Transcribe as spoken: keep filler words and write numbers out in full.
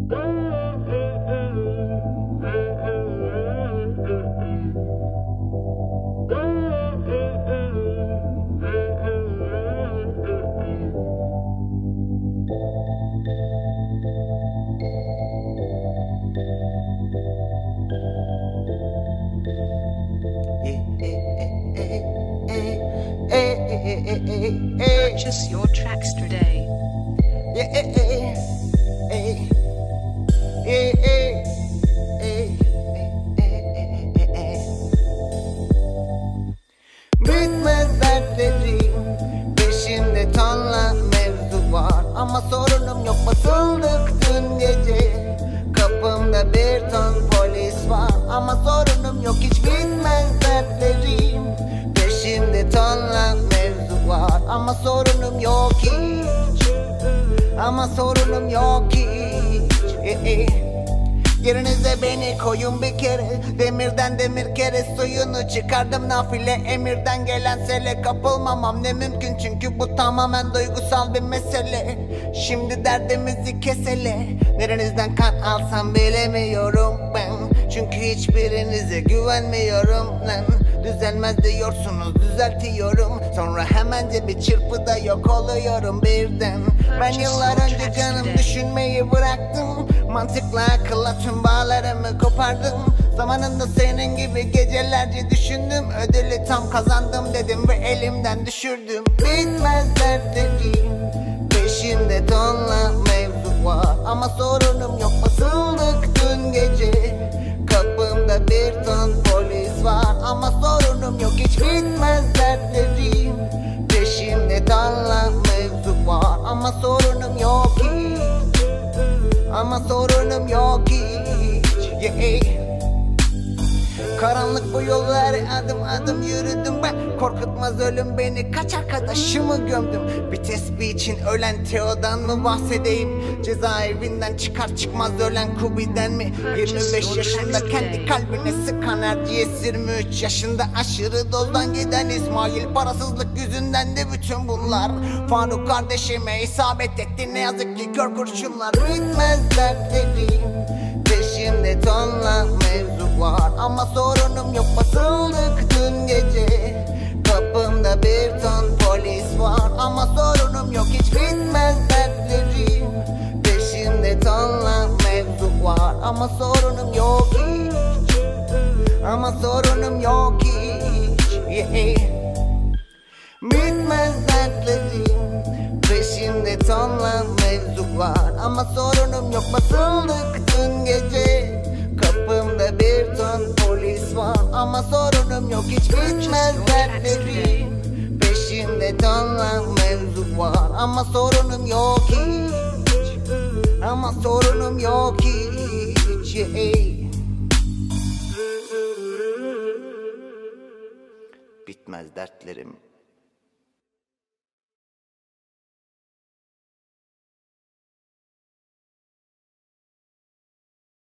Purchase your tracks today. Bitmez dertlerim, peşimde tonla mevzu var. Ama sorunum yok, basıldık dün gece. Kapımda bir ton polis var. Ama sorunum yok, hiç bitmez dertlerim. Peşimde tonla mevzu var. Ama sorunum yok hiç. Ama sorunum yok hiç. e, e. Yerinize beni koyun bir kere. Demirden demir kere suyunu çıkardım nafile. Emirden gelen sele kapılmamam ne mümkün. Çünkü bu tamamen duygusal bir mesele. Şimdi derdimizi kesele. Nerenizden kan alsam bilemiyorum ben. Çünkü hiçbirinize güvenmiyorum lan. Düzelmez diyorsunuz, düzeltiyorum. Sonra hemence bir çırpıda yok oluyorum birden. Ben yıllar önce canım düşünmeyi bıraktım. Mantıkla akılla tüm bağlarımı kopardım. Zamanında senin gibi gecelerce düşündüm. Ödülü tam kazandım dedim ve elimden düşürdüm. Bitmez dertlerim, peşimde tonla mevzu var. Ama sorunum yok, basıldık dün gece. Kapımda bir ton polis var. Ama sorunum yok, hiç bitmez dertlerim. Peşimde tonla mevzu var. Ama sorunum yok hiç. Ama sorunum yok hiç. yeah. Karanlık bu yolları adım adım yürüdüm ben. Korkutmaz ölüm beni, kaç arkadaşımı gömdüm. Bir tesbih için ölen Teo'dan mı bahsedeyim? Cezaevinden çıkar çıkmaz ölen Kubi'den mi? Yirmi beş yaşında kendi kalbine sıkan Erciyes, yirmi üç yaşında aşırı dozdan giden İsmail. Parasızlık yüzünden de bütün bunlar. Faruk kardeşime isabet etti ne yazık ki kör kurşunlar. Bitmez dertlerim, peşimde tonla mevzu var. Ama sorunum yok, basıldık dün gece. Kapımda bir ton polis var. Ama sorunum yok, hiç bitmez dertlerim. Peşimde tonla mevzu var. Ama sorunum yok hiç. Ama sorunum yok hiç. yeah. Bitmez dertlerim, peşimde tonla mevzu var. Ama sorunum yok, basıldık dün gece. Kapımda bir ton polis var. Ama sorunum yok, hiç bitmez dertlerim. Peşimde tonla mevzu var. Ama sorunum yok hiç. Ama sorunum yok hiç. yeah. Bitmez dertlerim,